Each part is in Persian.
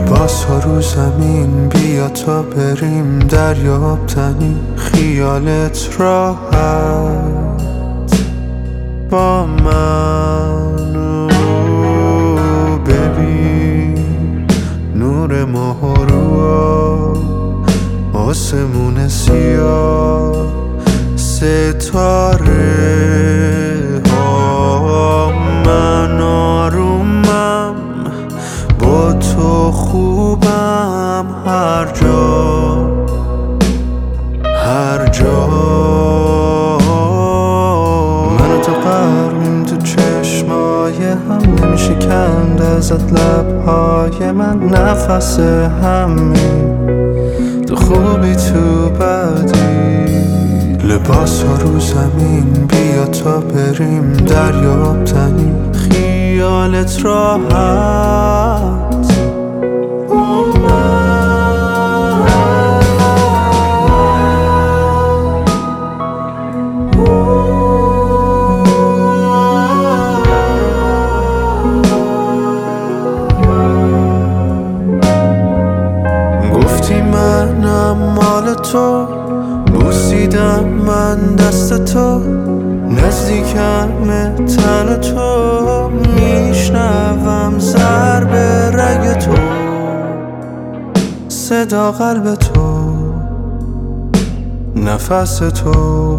لباس ها رو زمین، بیا تا بریم دریاب تنی، خیالت راحت با منو ببین. نور ماه رو آسمون سیاه، ستاره ها، من آرومم با تو، خوبم هر جا هر جا. من و تو غرقیم تو چشمای هم، نمیشه کند ازت لبهای من، نفس همین تو خوبی تو بدی. لباس ها رو زمین، بیا تا بریم دریاب تنی، خیالت راحت با گفتی منم مال تو، بوسیدم من دست تو، نزدیکم تن تو، میشنوم ضرب رگ تو، صدا قلب تو، نفس تو.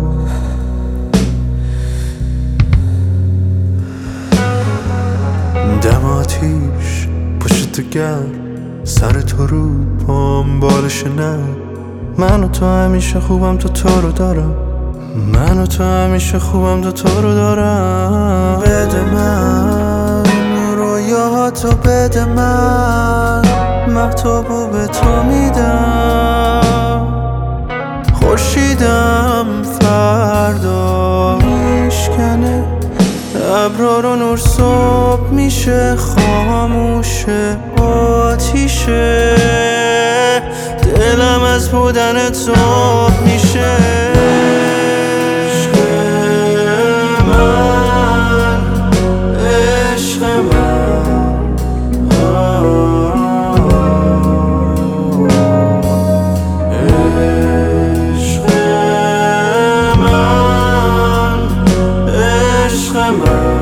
دم آتیش پشت گرم، سر تو رو پام بالش نه. من و تو همیشه خوبم تا تو رو دارم، من و تو همیشه خوبم تا تو رو دارم. بده من رویاهاتو، بده من مهتابو به تو میدم. خورشیدم فردا میشکنه ابرا رو، نور صبح میشه خاموشه آتیشه، دلم از بودن تو میشه. عشق من، عشق من، عشق من، عشق من.